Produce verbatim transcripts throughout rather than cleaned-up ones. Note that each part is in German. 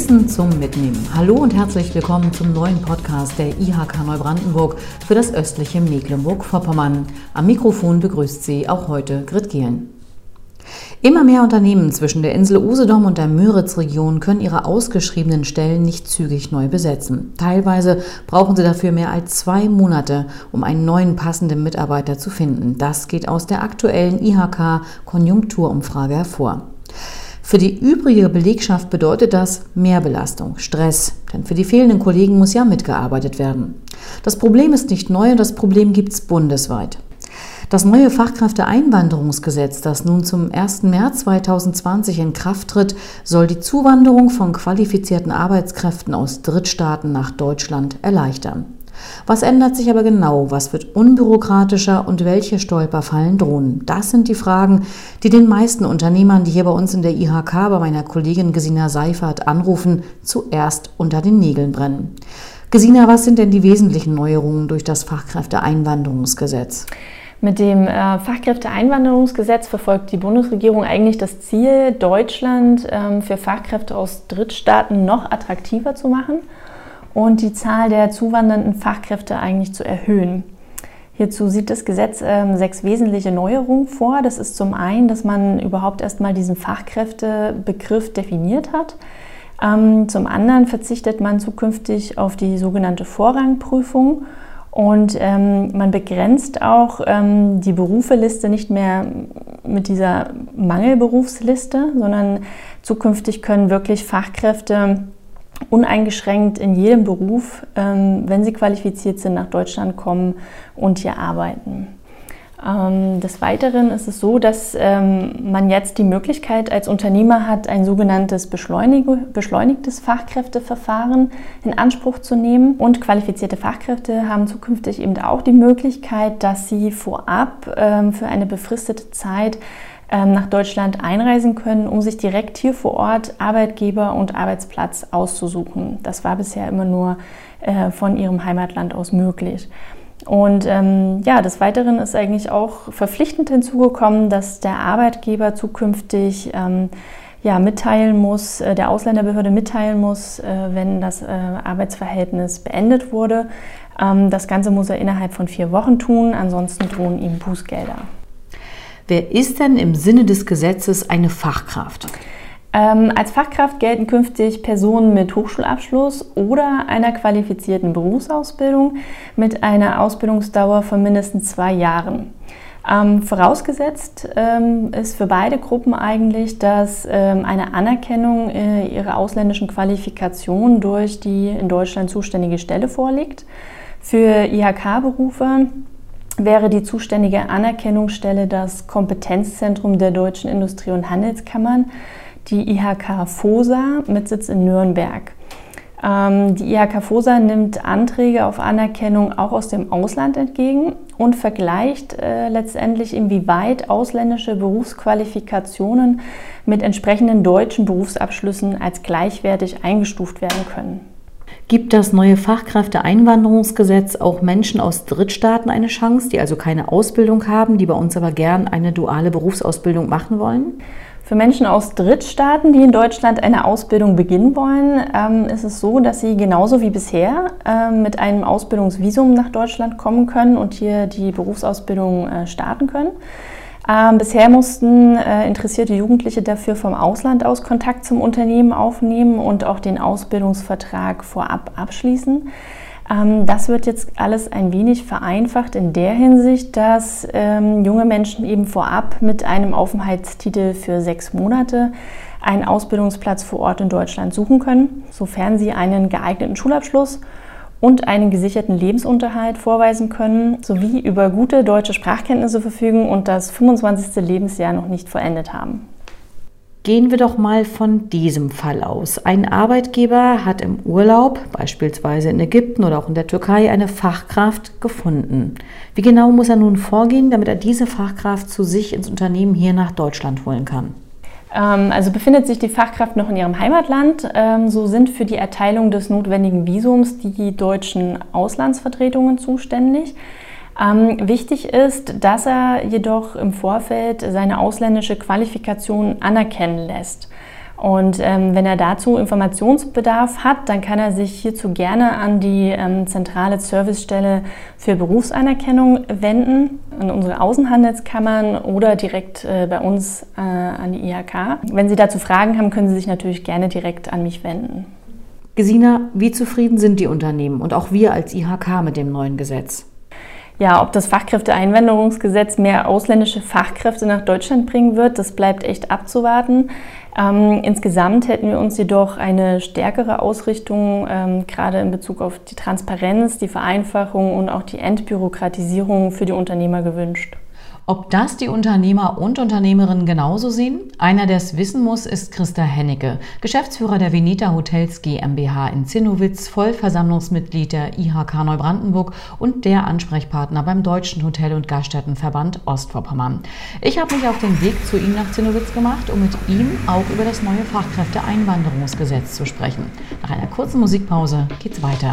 Wissen zum Mitnehmen. Hallo und herzlich willkommen zum neuen Podcast der I H K Neubrandenburg für das östliche Mecklenburg-Vorpommern. Am Mikrofon begrüßt Sie auch heute Grit Gehlen. Immer mehr Unternehmen zwischen der Insel Usedom und der Müritz-Region können ihre ausgeschriebenen Stellen nicht zügig neu besetzen. Teilweise brauchen sie dafür mehr als zwei Monate, um einen neuen passenden Mitarbeiter zu finden. Das geht aus der aktuellen I H K-Konjunkturumfrage hervor. Für die übrige Belegschaft bedeutet das Mehrbelastung, Stress, denn für die fehlenden Kollegen muss ja mitgearbeitet werden. Das Problem ist nicht neu und das Problem gibt es bundesweit. Das neue Fachkräfteeinwanderungsgesetz, das nun zum ersten März zweitausendzwanzig in Kraft tritt, soll die Zuwanderung von qualifizierten Arbeitskräften aus Drittstaaten nach Deutschland erleichtern. Was ändert sich aber genau? Was wird unbürokratischer und welche Stolperfallen drohen? Das sind die Fragen, die den meisten Unternehmern, die hier bei uns in der I H K bei meiner Kollegin Gesina Seifert anrufen, zuerst unter den Nägeln brennen. Gesina, was sind denn die wesentlichen Neuerungen durch das Fachkräfteeinwanderungsgesetz? Mit dem äh, Fachkräfteeinwanderungsgesetz verfolgt die Bundesregierung eigentlich das Ziel, Deutschland ähm, für Fachkräfte aus Drittstaaten noch attraktiver zu machen und die Zahl der zuwandernden Fachkräfte eigentlich zu erhöhen. Hierzu sieht das Gesetz ähm, sechs wesentliche Neuerungen vor. Das ist zum einen, dass man überhaupt erstmal diesen Fachkräftebegriff definiert hat. Ähm, zum anderen verzichtet man zukünftig auf die sogenannte Vorrangprüfung. Und ähm, man begrenzt auch ähm, die Berufeliste nicht mehr mit dieser Mangelberufsliste, sondern zukünftig können wirklich Fachkräfte uneingeschränkt in jedem Beruf, ähm, wenn sie qualifiziert sind, nach Deutschland kommen und hier arbeiten. Ähm, des Weiteren ist es so, dass ähm, man jetzt die Möglichkeit als Unternehmer hat, ein sogenanntes Beschleunig- beschleunigtes Fachkräfteverfahren in Anspruch zu nehmen. Und qualifizierte Fachkräfte haben zukünftig eben auch die Möglichkeit, dass sie vorab ähm, für eine befristete Zeit ähm, nach Deutschland einreisen können, um sich direkt hier vor Ort Arbeitgeber und Arbeitsplatz auszusuchen. Das war bisher immer nur äh, von ihrem Heimatland aus möglich. Und ähm, ja, des Weiteren ist eigentlich auch verpflichtend hinzugekommen, dass der Arbeitgeber zukünftig ähm, ja, mitteilen muss, äh, der Ausländerbehörde mitteilen muss, äh, wenn das äh, Arbeitsverhältnis beendet wurde. Ähm, das Ganze muss er innerhalb von vier Wochen tun, ansonsten drohen ihm Bußgelder. Wer ist denn im Sinne des Gesetzes eine Fachkraft? Ähm, als Fachkraft gelten künftig Personen mit Hochschulabschluss oder einer qualifizierten Berufsausbildung mit einer Ausbildungsdauer von mindestens zwei Jahren. Ähm, vorausgesetzt ähm, ist für beide Gruppen eigentlich, dass ähm, eine Anerkennung äh, ihrer ausländischen Qualifikation durch die in Deutschland zuständige Stelle vorliegt. Für I H K-Berufe wäre die zuständige Anerkennungsstelle das Kompetenzzentrum der Deutschen Industrie- und Handelskammern, die I H K FOSA mit Sitz in Nürnberg. Ähm, die I H K FOSA nimmt Anträge auf Anerkennung auch aus dem Ausland entgegen und vergleicht äh, letztendlich, inwieweit ausländische Berufsqualifikationen mit entsprechenden deutschen Berufsabschlüssen als gleichwertig eingestuft werden können. Gibt das neue Fachkräfteeinwanderungsgesetz auch Menschen aus Drittstaaten eine Chance, die also keine Ausbildung haben, die bei uns aber gern eine duale Berufsausbildung machen wollen? Für Menschen aus Drittstaaten, die in Deutschland eine Ausbildung beginnen wollen, ähm, ist es so, dass sie genauso wie bisher äh, mit einem Ausbildungsvisum nach Deutschland kommen können und hier die Berufsausbildung äh, starten können. Ähm, bisher mussten äh, interessierte Jugendliche dafür vom Ausland aus Kontakt zum Unternehmen aufnehmen und auch den Ausbildungsvertrag vorab abschließen. Ähm, das wird jetzt alles ein wenig vereinfacht in der Hinsicht, dass ähm, junge Menschen eben vorab mit einem Aufenthaltstitel für sechs Monate einen Ausbildungsplatz vor Ort in Deutschland suchen können, sofern sie einen geeigneten Schulabschluss und einen gesicherten Lebensunterhalt vorweisen können, sowie über gute deutsche Sprachkenntnisse verfügen und das fünfundzwanzigste Lebensjahr noch nicht vollendet haben. Gehen wir doch mal von diesem Fall aus. Ein Arbeitgeber hat im Urlaub, beispielsweise in Ägypten oder auch in der Türkei, eine Fachkraft gefunden. Wie genau muss er nun vorgehen, damit er diese Fachkraft zu sich ins Unternehmen hier nach Deutschland holen kann? Also befindet sich die Fachkraft noch in ihrem Heimatland, so sind für die Erteilung des notwendigen Visums die deutschen Auslandsvertretungen zuständig. Ähm, wichtig ist, dass er jedoch im Vorfeld seine ausländische Qualifikation anerkennen lässt. Und ähm, wenn er dazu Informationsbedarf hat, dann kann er sich hierzu gerne an die ähm, zentrale Servicestelle für Berufsanerkennung wenden, an unsere Außenhandelskammern oder direkt äh, bei uns äh, an die I H K. Wenn Sie dazu Fragen haben, können Sie sich natürlich gerne direkt an mich wenden. Gesina, wie zufrieden sind die Unternehmen und auch wir als I H K mit dem neuen Gesetz? Ja, ob das Fachkräfteeinwanderungsgesetz mehr ausländische Fachkräfte nach Deutschland bringen wird, das bleibt echt abzuwarten. Ähm, insgesamt hätten wir uns jedoch eine stärkere Ausrichtung, ähm, gerade in Bezug auf die Transparenz, die Vereinfachung und auch die Entbürokratisierung für die Unternehmer gewünscht. Ob das die Unternehmer und Unternehmerinnen genauso sehen? Einer, der es wissen muss, ist Christa Hennecke, Geschäftsführer der Veneta Hotels GmbH in Zinnowitz, Vollversammlungsmitglied der I H K Neubrandenburg und der Ansprechpartner beim Deutschen Hotel- und Gaststättenverband Ostvorpommern. Ich habe mich auf den Weg zu ihm nach Zinnowitz gemacht, um mit ihm auch über das neue Fachkräfteeinwanderungsgesetz zu sprechen. Nach einer kurzen Musikpause geht's weiter.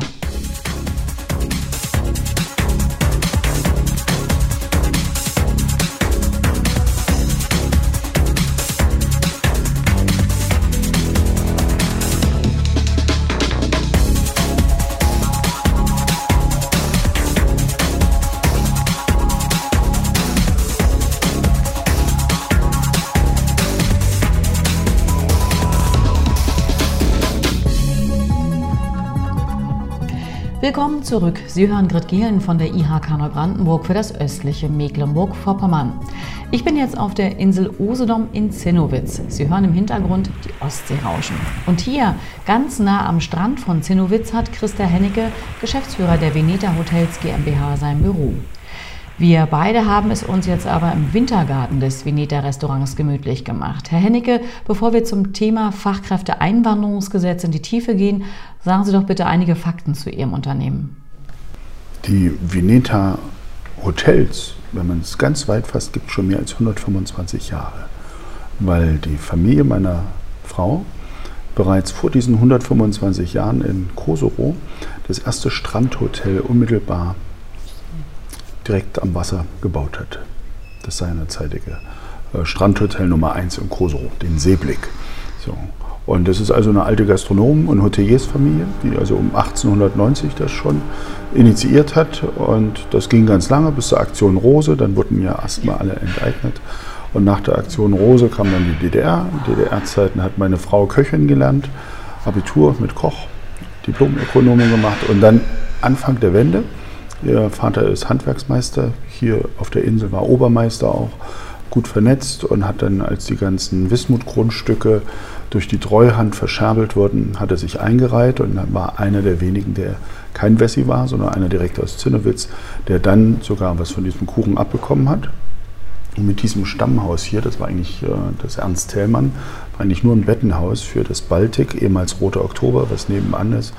Willkommen zurück. Sie hören Grit Gehlen von der I H K Neubrandenburg für das östliche Mecklenburg-Vorpommern. Ich bin jetzt auf der Insel Usedom in Zinnowitz. Sie hören im Hintergrund die Ostsee rauschen. Und hier, ganz nah am Strand von Zinnowitz, hat Christa Hennecke, Geschäftsführer der Veneta Hotels GmbH, sein Büro. Wir beide haben es uns jetzt aber im Wintergarten des Veneta-Restaurants gemütlich gemacht. Herr Hennecke, bevor wir zum Thema Fachkräfteeinwanderungsgesetz in die Tiefe gehen, sagen Sie doch bitte einige Fakten zu Ihrem Unternehmen. Die Veneta Hotels, wenn man es ganz weit fasst, gibt es schon mehr als hundertfünfundzwanzig Jahre, weil die Familie meiner Frau bereits vor diesen hundertfünfundzwanzig Jahren in Koserow das erste Strandhotel unmittelbar direkt am Wasser gebaut hat. Das seinerzeitige äh, Strandhotel Nummer eins in Koserow, den Seeblick. So. Und das ist also eine alte Gastronomen- und Hoteliersfamilie, die also um achtzehnhundertneunzig das schon initiiert hat. Und das ging ganz lange bis zur Aktion Rose. Dann wurden ja erstmal alle enteignet. Und nach der Aktion Rose kam dann die D D R. In D D R-Zeiten hat meine Frau Köchin gelernt, Abitur mit Koch, Diplom-Ökonomin gemacht. Und dann Anfang der Wende, ihr Vater ist Handwerksmeister, hier auf der Insel war Obermeister auch, gut vernetzt und hat dann, als die ganzen Wismut-Grundstücke durch die Treuhand verscherbelt wurden, hat er sich eingereiht und dann war einer der wenigen, der kein Wessi war, sondern einer direkt aus Zinnowitz, der dann sogar was von diesem Kuchen abbekommen hat. Und mit diesem Stammhaus hier, das war eigentlich äh, das Ernst Thälmann, war eigentlich nur ein Bettenhaus für das Baltic, ehemals Roter Oktober, was nebenan ist.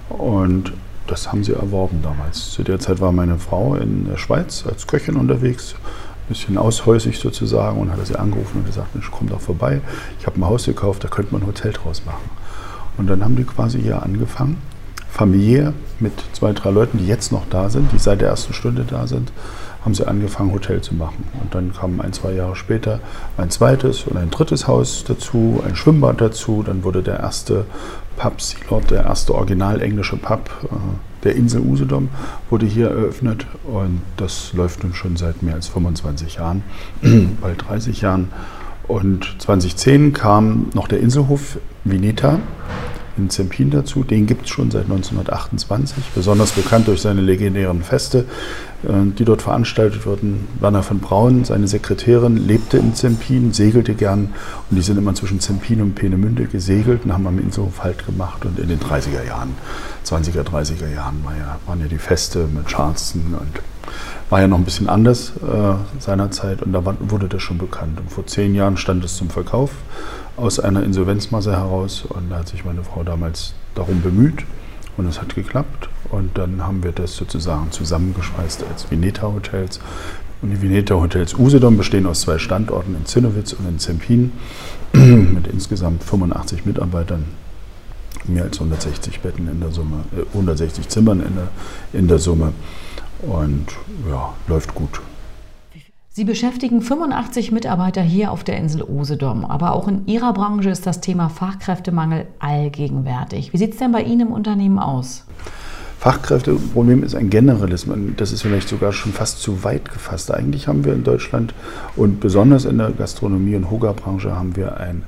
Und das haben sie erworben damals. Zu der Zeit war meine Frau in der Schweiz als Köchin unterwegs, ein bisschen aushäusig sozusagen, und hat sie angerufen und gesagt, Mensch, komm doch vorbei, ich habe ein Haus gekauft, da könnte man ein Hotel draus machen. Und dann haben die quasi hier angefangen, familiär mit zwei, drei Leuten, die jetzt noch da sind, die seit der ersten Stunde da sind, haben sie angefangen, Hotel zu machen. Und dann kam ein, zwei Jahre später ein zweites und ein drittes Haus dazu, ein Schwimmbad dazu, dann wurde der erste Pub Sealord, der erste original englische Pub der Insel Usedom, wurde hier eröffnet, und das läuft nun schon seit mehr als fünfundzwanzig Jahren, bald dreißig Jahren. Und zweitausendzehn kam noch der Inselhof Veneta in Zempin dazu. Den gibt es schon seit neunzehnhundertachtundzwanzig, besonders bekannt durch seine legendären Feste, die dort veranstaltet wurden. Werner von Braun, seine Sekretärin, lebte in Zempin, segelte gern, und die sind immer zwischen Zempin und Peenemünde gesegelt und haben am Inselhof Halt gemacht. Und in den dreißiger Jahren, zwanziger, dreißiger Jahren war ja, waren ja die Feste mit Charleston und war ja noch ein bisschen anders äh, seinerzeit, und da war, wurde das schon bekannt. Und vor zehn Jahren stand es zum Verkauf aus einer Insolvenzmasse heraus, und da hat sich meine Frau damals darum bemüht und es hat geklappt, und dann haben wir das sozusagen zusammengeschweißt als Veneta Hotels. Und die Veneta Hotels Usedom bestehen aus zwei Standorten, in Zinnowitz und in Zempin, mit insgesamt fünfundachtzig Mitarbeitern, mehr als hundertsechzig Betten in der Summe, äh, hundertsechzig Zimmern in der, in der Summe, und ja, läuft gut. Sie beschäftigen fünfundachtzig Mitarbeiter hier auf der Insel Usedom, aber auch in Ihrer Branche ist das Thema Fachkräftemangel allgegenwärtig. Wie sieht es denn bei Ihnen im Unternehmen aus? Fachkräfteproblem ist ein generelles, das ist vielleicht sogar schon fast zu weit gefasst. Eigentlich haben wir in Deutschland und besonders in der Gastronomie- und Hoga-Branche haben wir ein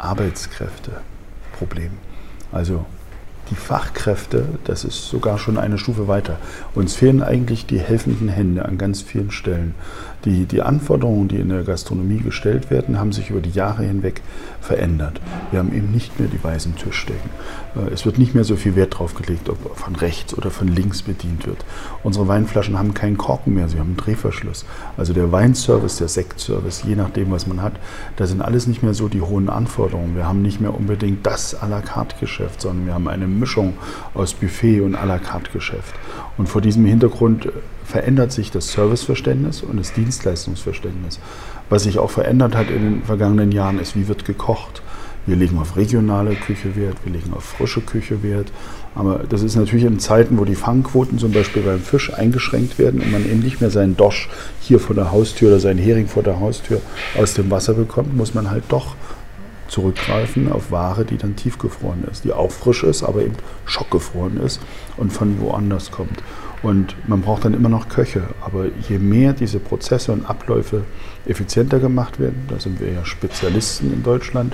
Arbeitskräfteproblem. Also die Fachkräfte, das ist sogar schon eine Stufe weiter. Uns fehlen eigentlich die helfenden Hände an ganz vielen Stellen. Die, die Anforderungen, die in der Gastronomie gestellt werden, haben sich über die Jahre hinweg verändert. Wir haben eben nicht mehr die weißen Tischdecken. Es wird nicht mehr so viel Wert drauf gelegt, ob von rechts oder von links bedient wird. Unsere Weinflaschen haben keinen Korken mehr, sie haben einen Drehverschluss. Also der Weinservice, der Sektservice, je nachdem, was man hat, da sind alles nicht mehr so die hohen Anforderungen. Wir haben nicht mehr unbedingt das à la carte Geschäft, sondern wir haben eine Mischung aus Buffet und à la carte Geschäft. Und vor diesem Hintergrund verändert sich das Serviceverständnis und das Dienstleistungsverständnis. Was sich auch verändert hat in den vergangenen Jahren ist, wie wird gekocht. Wir legen auf regionale Küche Wert, wir legen auf frische Küche Wert. Aber das ist natürlich in Zeiten, wo die Fangquoten zum Beispiel beim Fisch eingeschränkt werden und man eben nicht mehr seinen Dorsch hier vor der Haustür oder seinen Hering vor der Haustür aus dem Wasser bekommt, muss man halt doch zurückgreifen auf Ware, die dann tiefgefroren ist, die auch frisch ist, aber eben schockgefroren ist und von woanders kommt. Und man braucht dann immer noch Köche, aber je mehr diese Prozesse und Abläufe effizienter gemacht werden, da sind wir ja Spezialisten in Deutschland,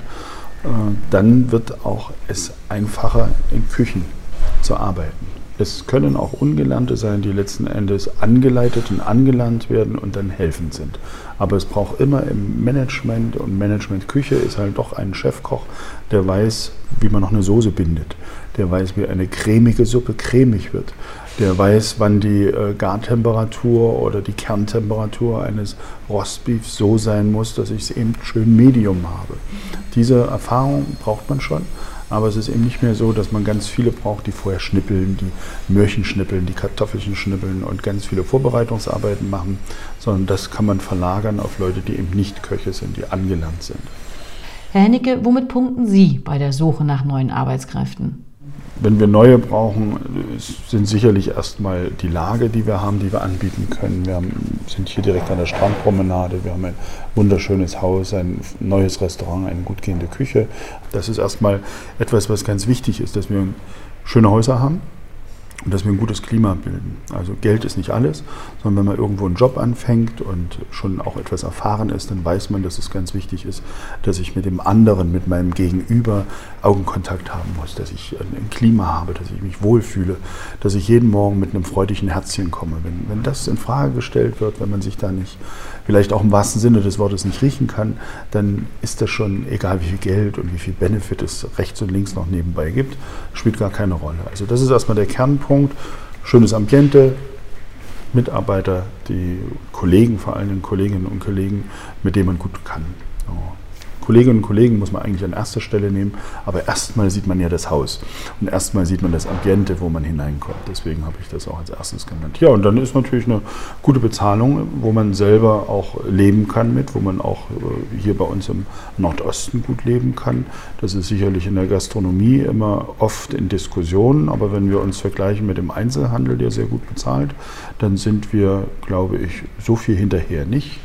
dann wird auch es einfacher, in Küchen zu arbeiten. Es können auch Ungelernte sein, die letzten Endes angeleitet und angelernt werden und dann helfend sind. Aber es braucht immer im Management, und Management-Küche ist halt doch ein Chefkoch, der weiß, wie man noch eine Soße bindet. Der weiß, wie eine cremige Suppe cremig wird. Der weiß, wann die äh, Gartemperatur oder die Kerntemperatur eines Rostbeefs so sein muss, dass ich es eben schön medium habe. Diese Erfahrung braucht man schon. Aber es ist eben nicht mehr so, dass man ganz viele braucht, die vorher schnippeln, die Möhrchen schnippeln, die Kartoffelchen schnippeln und ganz viele Vorbereitungsarbeiten machen, sondern das kann man verlagern auf Leute, die eben nicht Köche sind, die angelernt sind. Herr Hennecke, womit punkten Sie bei der Suche nach neuen Arbeitskräften? Wenn wir neue brauchen, sind sicherlich erstmal die Lage, die wir haben, die wir anbieten können. Wir haben, sind hier direkt an der Strandpromenade, wir haben ein wunderschönes Haus, ein neues Restaurant, eine gut gehende Küche. Das ist erstmal etwas, was ganz wichtig ist, dass wir schöne Häuser haben und dass wir ein gutes Klima bilden. Also Geld ist nicht alles, sondern wenn man irgendwo einen Job anfängt und schon auch etwas erfahren ist, dann weiß man, dass es ganz wichtig ist, dass ich mit dem anderen, mit meinem Gegenüber Augenkontakt haben muss, dass ich ein Klima habe, dass ich mich wohlfühle, dass ich jeden Morgen mit einem freudigen Herzchen komme. Wenn, wenn das in Frage gestellt wird, wenn man sich da nicht, vielleicht auch im wahrsten Sinne des Wortes nicht riechen kann, dann ist das schon, egal wie viel Geld und wie viel Benefit es rechts und links noch nebenbei gibt, spielt gar keine Rolle. Also das ist erstmal der Kernpunkt. Schönes Ambiente, Mitarbeiter, die Kollegen, vor allem Kolleginnen und Kollegen, mit denen man gut kann. So. Kolleginnen und Kollegen muss man eigentlich an erster Stelle nehmen, aber erstmal sieht man ja das Haus und erstmal sieht man das Ambiente, wo man hineinkommt. Deswegen habe ich das auch als erstes genannt. Ja, und dann ist natürlich eine gute Bezahlung, wo man selber auch leben kann mit, wo man auch hier bei uns im Nordosten gut leben kann. Das ist sicherlich in der Gastronomie immer oft in Diskussionen, aber wenn wir uns vergleichen mit dem Einzelhandel, der sehr gut bezahlt, dann sind wir, glaube ich, so viel hinterher nicht.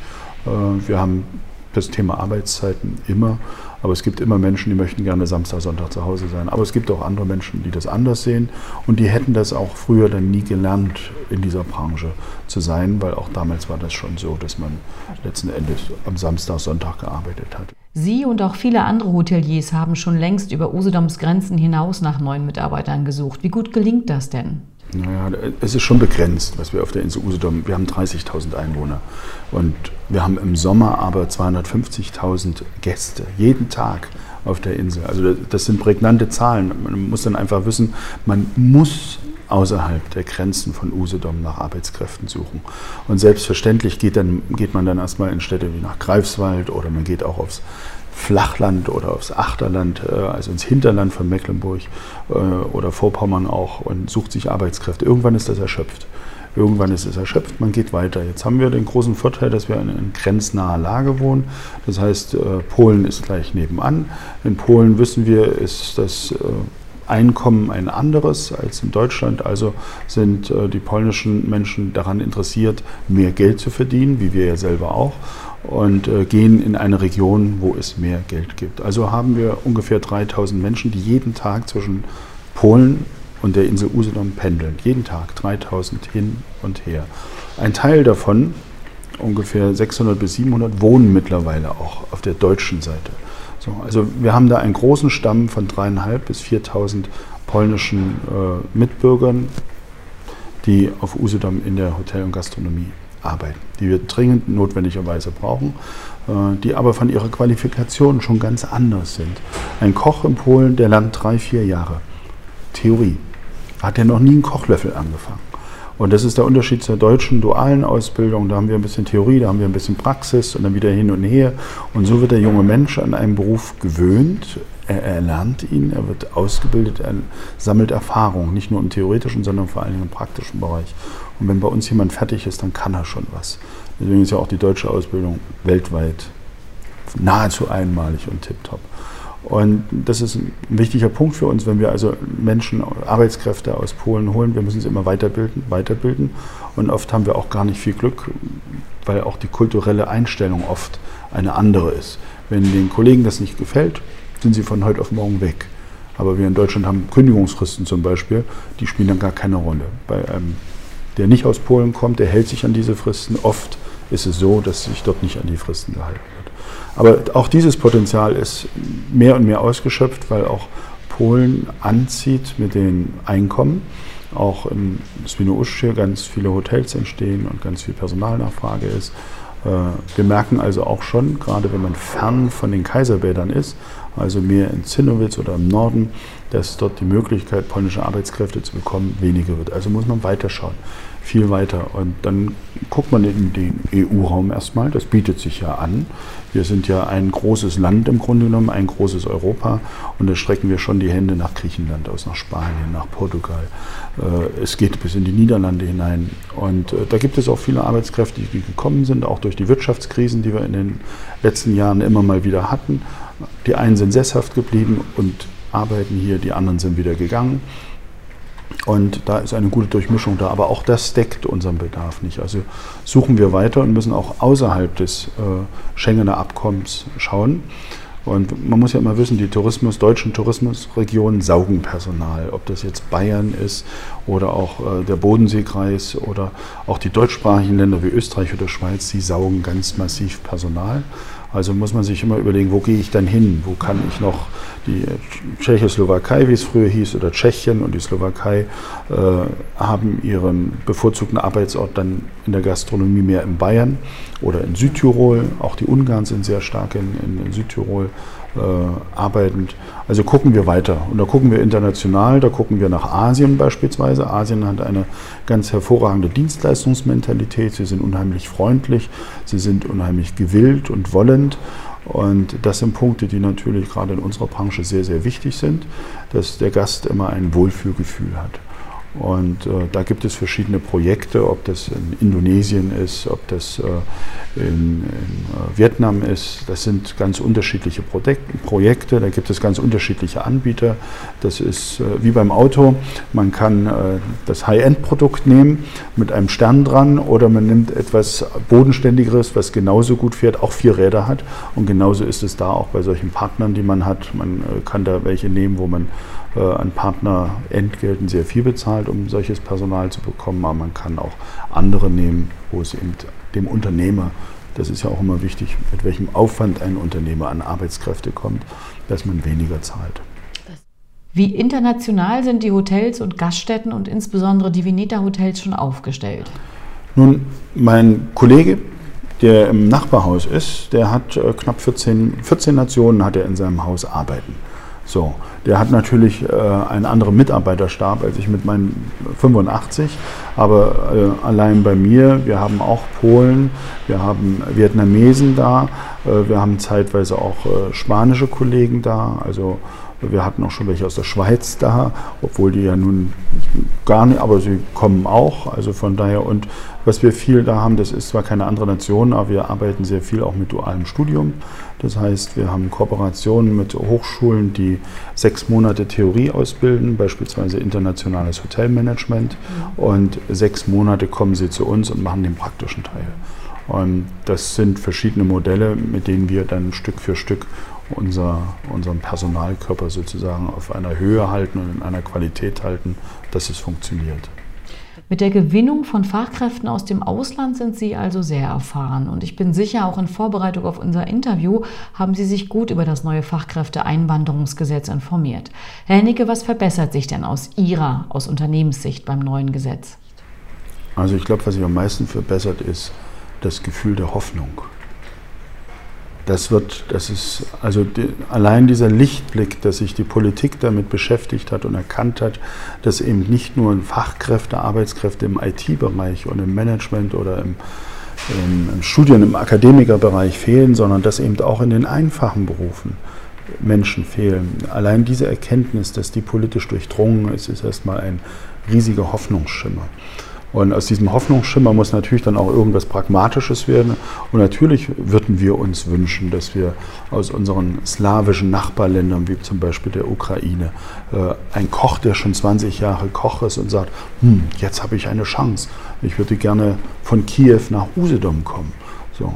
Wir haben das Thema Arbeitszeiten immer, aber es gibt immer Menschen, die möchten gerne Samstag, Sonntag zu Hause sein. Aber es gibt auch andere Menschen, die das anders sehen und die hätten das auch früher dann nie gelernt, in dieser Branche zu sein, weil auch damals war das schon so, dass man letzten Endes am Samstag, Sonntag gearbeitet hat. Sie und auch viele andere Hoteliers haben schon längst über Usedoms Grenzen hinaus nach neuen Mitarbeitern gesucht. Wie gut gelingt das denn? Naja, es ist schon begrenzt, was wir auf der Insel Usedom, wir haben dreißigtausend Einwohner und wir haben im Sommer aber zweihundertfünfzigtausend Gäste, jeden Tag auf der Insel. Also das sind prägnante Zahlen. Man muss dann einfach wissen, man muss außerhalb der Grenzen von Usedom nach Arbeitskräften suchen. Und selbstverständlich geht, dann, geht man dann erstmal in Städte wie nach Greifswald oder man geht auch aufs Flachland oder aufs Achterland, also ins Hinterland von Mecklenburg oder Vorpommern auch und sucht sich Arbeitskräfte. Irgendwann ist das erschöpft. Irgendwann ist es erschöpft, man geht weiter. Jetzt haben wir den großen Vorteil, dass wir in, in grenznaher Lage wohnen. Das heißt, Polen ist gleich nebenan. In Polen wissen wir, ist das Einkommen ein anderes als in Deutschland, also sind äh, die polnischen Menschen daran interessiert, mehr Geld zu verdienen, wie wir ja selber auch, und äh, gehen in eine Region, wo es mehr Geld gibt. Also haben wir ungefähr dreitausend Menschen, die jeden Tag zwischen Polen und der Insel Usedom pendeln. Jeden Tag dreitausend hin und her. Ein Teil davon, ungefähr sechshundert bis siebenhundert, wohnen mittlerweile auch auf der deutschen Seite. So, also wir haben da einen großen Stamm von dreieinhalb bis viertausend polnischen äh, Mitbürgern, die auf Usedom in der Hotel- und Gastronomie arbeiten, die wir dringend notwendigerweise brauchen, äh, die aber von ihrer Qualifikation schon ganz anders sind. Ein Koch in Polen, der lernt drei, vier Jahre Theorie, hat ja noch nie einen Kochlöffel angefangen. Und das ist der Unterschied zur deutschen dualen Ausbildung. Da haben wir ein bisschen Theorie, da haben wir ein bisschen Praxis und dann wieder hin und her. Und so wird der junge Mensch an einen Beruf gewöhnt. Er erlernt ihn, er wird ausgebildet, er sammelt Erfahrung, nicht nur im theoretischen, sondern vor allem im praktischen Bereich. Und wenn bei uns jemand fertig ist, dann kann er schon was. Deswegen ist ja auch die deutsche Ausbildung weltweit nahezu einmalig und tipptopp. Und das ist ein wichtiger Punkt für uns, wenn wir also Menschen, Arbeitskräfte aus Polen holen. Wir müssen sie immer weiterbilden, weiterbilden. Und oft haben wir auch gar nicht viel Glück, weil auch die kulturelle Einstellung oft eine andere ist. Wenn den Kollegen das nicht gefällt, sind sie von heute auf morgen weg. Aber wir in Deutschland haben Kündigungsfristen zum Beispiel, die spielen dann gar keine Rolle. Bei einem, der nicht aus Polen kommt, der hält sich an diese Fristen. Oft ist es so, dass sich dort nicht an die Fristen gehalten wird. Aber auch dieses Potenzial ist mehr und mehr ausgeschöpft, weil auch Polen anzieht mit den Einkommen. Auch in Świnoujście ganz viele Hotels entstehen und ganz viel Personalnachfrage ist. Wir merken also auch schon, gerade wenn man fern von den Kaiserbädern ist, also mehr in Zinnowitz oder im Norden, dass dort die Möglichkeit, polnische Arbeitskräfte zu bekommen, weniger wird. Also muss man weiterschauen, viel weiter. Und dann guckt man in den E U-Raum erstmal, das bietet sich ja an. Wir sind ja ein großes Land im Grunde genommen, ein großes Europa. Und da strecken wir schon die Hände nach Griechenland aus, nach Spanien, nach Portugal. Es geht bis in die Niederlande hinein. Und da gibt es auch viele Arbeitskräfte, die gekommen sind, auch durch die Wirtschaftskrisen, die wir in den letzten Jahren immer mal wieder hatten. Die einen sind sesshaft geblieben und arbeiten hier, die anderen sind wieder gegangen. Und da ist eine gute Durchmischung da, aber auch das deckt unseren Bedarf nicht. Also suchen wir weiter und müssen auch außerhalb des äh, Schengener Abkommens schauen. Und man muss ja immer wissen, die Tourismus, deutschen Tourismusregionen saugen Personal. Ob das jetzt Bayern ist oder auch äh, der Bodenseekreis oder auch die deutschsprachigen Länder wie Österreich oder Schweiz, die saugen ganz massiv Personal. Also muss man sich immer überlegen, wo gehe ich dann hin? Wo kann ich noch die Tschechoslowakei, wie es früher hieß, oder Tschechien und die Slowakei äh, haben ihren bevorzugten Arbeitsort dann in der Gastronomie mehr in Bayern oder in Südtirol. Auch die Ungarn sind sehr stark in, in, in Südtirol äh, arbeitend. Also gucken wir weiter. Und da gucken wir international, da gucken wir nach Asien beispielsweise. Asien hat eine ganz hervorragende Dienstleistungsmentalität. Sie sind unheimlich freundlich, sie sind unheimlich gewillt und wollend. Und das sind Punkte, die natürlich gerade in unserer Branche sehr, sehr wichtig sind, dass der Gast immer ein Wohlfühlgefühl hat. Und äh, da gibt es verschiedene Projekte, ob das in Indonesien ist, ob das äh, in, in äh, Vietnam ist. Das sind ganz unterschiedliche Projek- Projekte, da gibt es ganz unterschiedliche Anbieter. Das ist äh, wie beim Auto, man kann äh, das High-End-Produkt nehmen mit einem Stern dran oder man nimmt etwas Bodenständigeres, was genauso gut fährt, auch vier Räder hat. Und genauso ist es da auch bei solchen Partnern, die man hat. Man äh, kann da welche nehmen, wo man äh, an Partnerentgelten sehr viel bezahlt, um solches Personal zu bekommen, aber man kann auch andere nehmen, wo es eben dem Unternehmer, das ist ja auch immer wichtig, mit welchem Aufwand ein Unternehmer an Arbeitskräfte kommt, dass man weniger zahlt. Wie international sind die Hotels und Gaststätten und insbesondere die Vineta Hotels schon aufgestellt? Nun, mein Kollege, der im Nachbarhaus ist, der hat äh, knapp vierzehn, vierzehn Nationen hat er in seinem Haus arbeiten. So, der hat natürlich äh, einen anderen Mitarbeiterstab als ich mit meinen fünfundachtzig, aber äh, allein bei mir, wir haben auch Polen, wir haben Vietnamesen da, äh, wir haben zeitweise auch äh, spanische Kollegen da, also wir hatten auch schon welche aus der Schweiz da, obwohl die ja nun gar nicht, aber sie kommen auch. Also von daher, und was wir viel da haben, das ist zwar keine andere Nation, aber wir arbeiten sehr viel auch mit dualem Studium. Das heißt, wir haben Kooperationen mit Hochschulen, die sechs Monate Theorie ausbilden, beispielsweise internationales Hotelmanagement. Und sechs Monate kommen sie zu uns und machen den praktischen Teil. Und das sind verschiedene Modelle, mit denen wir dann Stück für Stück unser, unseren Personalkörper sozusagen auf einer Höhe halten und in einer Qualität halten, dass es funktioniert. Mit der Gewinnung von Fachkräften aus dem Ausland sind Sie also sehr erfahren. Und ich bin sicher, auch in Vorbereitung auf unser Interview haben Sie sich gut über das neue Fachkräfteeinwanderungsgesetz informiert. Herr Hennicke, was verbessert sich denn aus Ihrer, aus Unternehmenssicht beim neuen Gesetz? Also ich glaube, was sich am meisten verbessert, ist das Gefühl der Hoffnung. Das wird, das ist, also die, allein dieser Lichtblick, dass sich die Politik damit beschäftigt hat und erkannt hat, dass eben nicht nur Fachkräfte, Arbeitskräfte im I T-Bereich und im Management oder im, im, im Studien-, im Akademikerbereich fehlen, sondern dass eben auch in den einfachen Berufen Menschen fehlen. Allein diese Erkenntnis, dass die politisch durchdrungen ist, ist erstmal ein riesiger Hoffnungsschimmer. Und aus diesem Hoffnungsschimmer muss natürlich dann auch irgendwas Pragmatisches werden. Und natürlich würden wir uns wünschen, dass wir aus unseren slawischen Nachbarländern, wie zum Beispiel der Ukraine, ein Koch, der schon zwanzig Jahre Koch ist und sagt, hm, jetzt habe ich eine Chance. Ich würde gerne von Kiew nach Usedom kommen. So.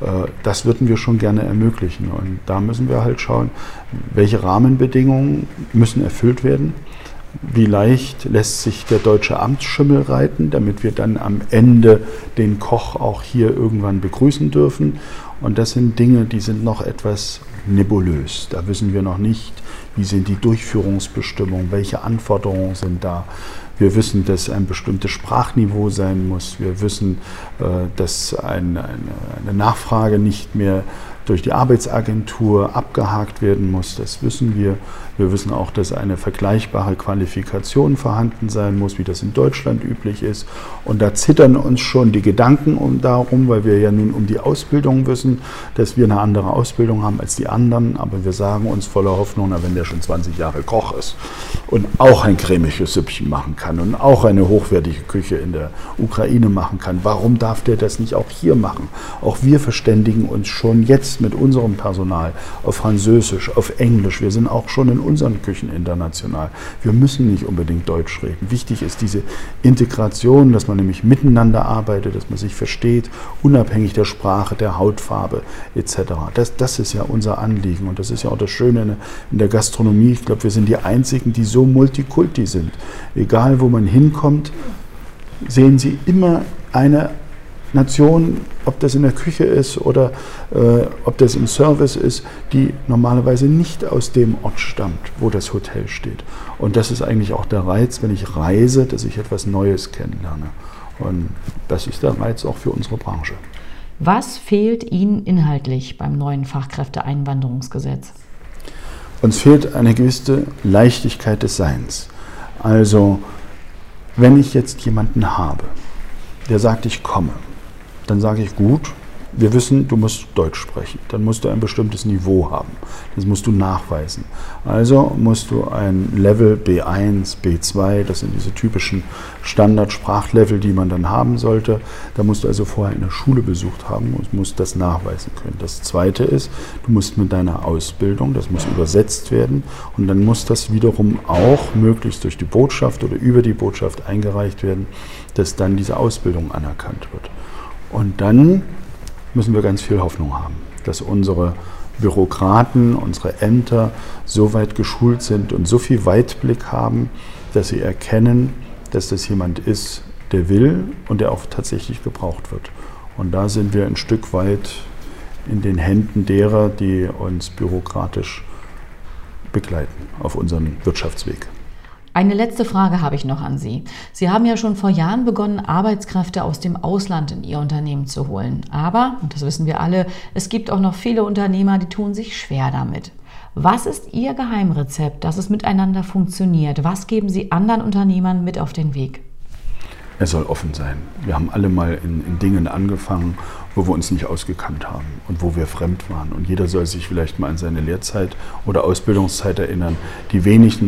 Das würden wir schon gerne ermöglichen. Und da müssen wir halt schauen, welche Rahmenbedingungen müssen erfüllt werden. Wie leicht lässt sich der deutsche Amtsschimmel reiten, damit wir dann am Ende den Koch auch hier irgendwann begrüßen dürfen. Und das sind Dinge, die sind noch etwas nebulös. Da wissen wir noch nicht, wie sind die Durchführungsbestimmungen, welche Anforderungen sind da. Wir wissen, dass ein bestimmtes Sprachniveau sein muss. Wir wissen, dass eine, eine Nachfrage nicht mehr durch die Arbeitsagentur abgehakt werden muss. Das wissen wir. Wir wissen auch, dass eine vergleichbare Qualifikation vorhanden sein muss, wie das in Deutschland üblich ist. Und da zittern uns schon die Gedanken um darum, weil wir ja nun um die Ausbildung wissen, dass wir eine andere Ausbildung haben als die anderen. Aber wir sagen uns voller Hoffnung, na, wenn der schon zwanzig Jahre Koch ist und auch ein cremiges Süppchen machen kann und auch eine hochwertige Küche in der Ukraine machen kann, warum darf der das nicht auch hier machen? Auch wir verständigen uns schon jetzt mit unserem Personal auf Französisch, auf Englisch. Wir sind auch schon in unseren Küchen international. Wir müssen nicht unbedingt Deutsch reden. Wichtig ist diese Integration, dass man nämlich miteinander arbeitet, dass man sich versteht, unabhängig der Sprache, der Hautfarbe et cetera. Das, das ist ja unser Anliegen und das ist ja auch das Schöne in der Gastronomie. Ich glaube, wir sind die Einzigen, die so multikulti sind. Egal, wo man hinkommt, sehen Sie immer eine Nation, ob das in der Küche ist oder äh, ob das im Service ist, die normalerweise nicht aus dem Ort stammt, wo das Hotel steht. Und das ist eigentlich auch der Reiz, wenn ich reise, dass ich etwas Neues kennenlerne. Und das ist der Reiz auch für unsere Branche. Was fehlt Ihnen inhaltlich beim neuen Fachkräfteeinwanderungsgesetz? Uns fehlt eine gewisse Leichtigkeit des Seins. Also, wenn ich jetzt jemanden habe, der sagt, ich komme, dann sage ich, gut, wir wissen, du musst Deutsch sprechen. Dann musst du ein bestimmtes Niveau haben. Das musst du nachweisen. Also musst du ein Level B eins, B zwei, das sind diese typischen Standardsprachlevel, die man dann haben sollte. Da musst du also vorher eine Schule besucht haben und musst das nachweisen können. Das Zweite ist, du musst mit deiner Ausbildung, das muss übersetzt werden und dann muss das wiederum auch möglichst durch die Botschaft oder über die Botschaft eingereicht werden, dass dann diese Ausbildung anerkannt wird. Und dann müssen wir ganz viel Hoffnung haben, dass unsere Bürokraten, unsere Ämter so weit geschult sind und so viel Weitblick haben, dass sie erkennen, dass das jemand ist, der will und der auch tatsächlich gebraucht wird. Und da sind wir ein Stück weit in den Händen derer, die uns bürokratisch begleiten auf unserem Wirtschaftsweg. Eine letzte Frage habe ich noch an Sie. Sie haben ja schon vor Jahren begonnen, Arbeitskräfte aus dem Ausland in Ihr Unternehmen zu holen. Aber, und das wissen wir alle, es gibt auch noch viele Unternehmer, die tun sich schwer damit. Was ist Ihr Geheimrezept, dass es miteinander funktioniert? Was geben Sie anderen Unternehmern mit auf den Weg? Er soll offen sein. Wir haben alle mal in, in Dingen angefangen, wo wir uns nicht ausgekannt haben und wo wir fremd waren. Und jeder soll sich vielleicht mal an seine Lehrzeit oder Ausbildungszeit erinnern. Die wenigsten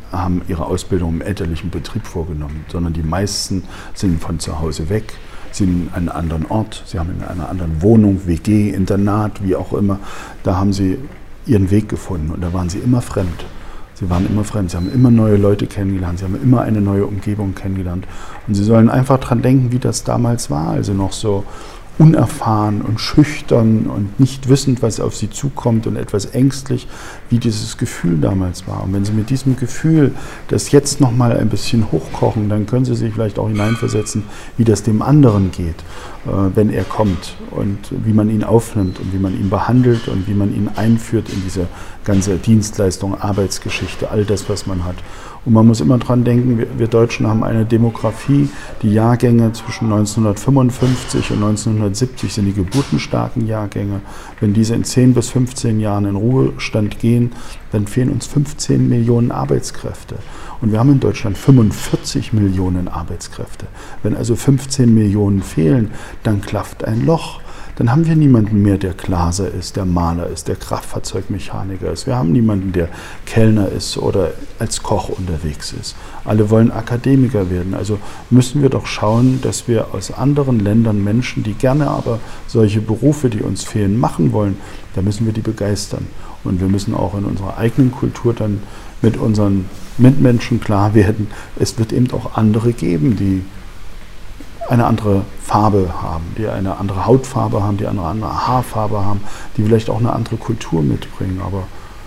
haben ihre Ausbildung im elterlichen Betrieb vorgenommen, sondern die meisten sind von zu Hause weg, sind in einem anderen Ort, sie haben in einer anderen Wohnung, W G, Internat, wie auch immer, da haben sie ihren Weg gefunden und da waren sie immer fremd. Sie waren immer fremd, sie haben immer neue Leute kennengelernt, sie haben immer eine neue Umgebung kennengelernt und sie sollen einfach dran denken, wie das damals war, also noch so unerfahren und schüchtern und nicht wissend, was auf sie zukommt und etwas ängstlich, wie dieses Gefühl damals war. Und wenn Sie mit diesem Gefühl das jetzt noch mal ein bisschen hochkochen, dann können Sie sich vielleicht auch hineinversetzen, wie das dem anderen geht, äh, wenn er kommt und wie man ihn aufnimmt und wie man ihn behandelt und wie man ihn einführt in diese ganze Dienstleistung, Arbeitsgeschichte, all das, was man hat. Und man muss immer dran denken, wir, wir Deutschen haben eine Demografie, die Jahrgänge zwischen neunzehnhundertfünfundfünfzig und neunzehnhundertsiebzig sind die geburtenstarken Jahrgänge. Wenn diese in zehn bis fünfzehn Jahren in Ruhestand gehen, dann fehlen uns fünfzehn Millionen Arbeitskräfte. Und wir haben in Deutschland fünfundvierzig Millionen Arbeitskräfte. Wenn also fünfzehn Millionen fehlen, dann klafft ein Loch. Dann haben wir niemanden mehr, der Glaser ist, der Maler ist, der Kraftfahrzeugmechaniker ist. Wir haben niemanden, der Kellner ist oder als Koch unterwegs ist. Alle wollen Akademiker werden. Also müssen wir doch schauen, dass wir aus anderen Ländern Menschen, die gerne aber solche Berufe, die uns fehlen, machen wollen, da müssen wir die begeistern. Und wir müssen auch in unserer eigenen Kultur dann mit unseren Mitmenschen klar werden, es wird eben auch andere geben, die eine andere Farbe haben, die eine andere Hautfarbe haben, die eine andere Haarfarbe haben, die vielleicht auch eine andere Kultur mitbringen. Aber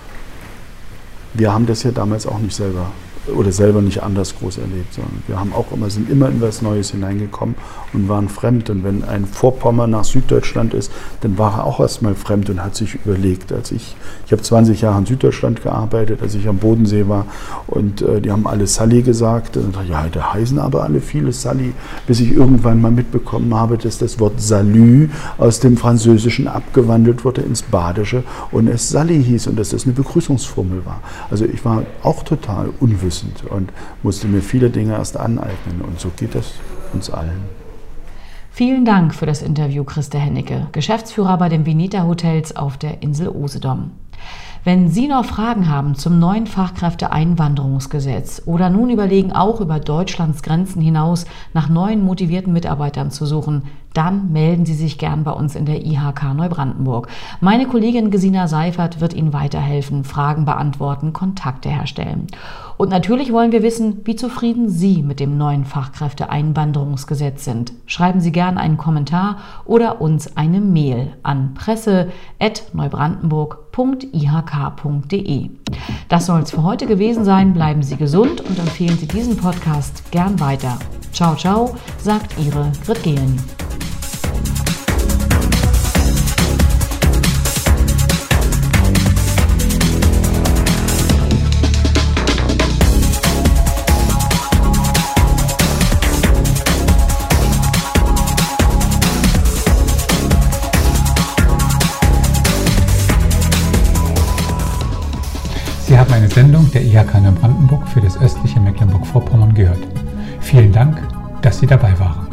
wir haben das ja damals auch nicht selber oder selber nicht anders groß erlebt, sondern wir haben auch immer, sind immer in was Neues hineingekommen und waren fremd. Und wenn ein Vorpommern nach Süddeutschland ist, dann war er auch erstmal fremd und hat sich überlegt, als ich, ich habe zwanzig Jahre in Süddeutschland gearbeitet, als ich am Bodensee war und äh, die haben alle Sally gesagt. Und dann, ja, da heißen aber alle viele Sally, bis ich irgendwann mal mitbekommen habe, dass das Wort Salü aus dem Französischen abgewandelt wurde ins Badische und es Sally hieß und dass das eine Begrüßungsformel war. Also ich war auch total unwissend und musste mir viele Dinge erst aneignen. Und so geht das uns allen. Vielen Dank für das Interview, Christa Hennecke, Geschäftsführer bei den Veneta Hotels auf der Insel Usedom. Wenn Sie noch Fragen haben zum neuen Fachkräfteeinwanderungsgesetz oder nun überlegen, auch über Deutschlands Grenzen hinaus nach neuen motivierten Mitarbeitern zu suchen, dann melden Sie sich gern bei uns in der I H K Neubrandenburg. Meine Kollegin Gesina Seifert wird Ihnen weiterhelfen, Fragen beantworten, Kontakte herstellen. Und natürlich wollen wir wissen, wie zufrieden Sie mit dem neuen Fachkräfteeinwanderungsgesetz sind. Schreiben Sie gern einen Kommentar oder uns eine Mail an presse at neubrandenburg punkt i h k punkt d e. Das soll es für heute gewesen sein. Bleiben Sie gesund und empfehlen Sie diesen Podcast gern weiter. Ciao, ciao, sagt Ihre Grit Gehlen. Sie haben eine Sendung der I H K Neubrandenburg für das östliche Mecklenburg-Vorpommern gehört. Vielen Dank, dass Sie dabei waren.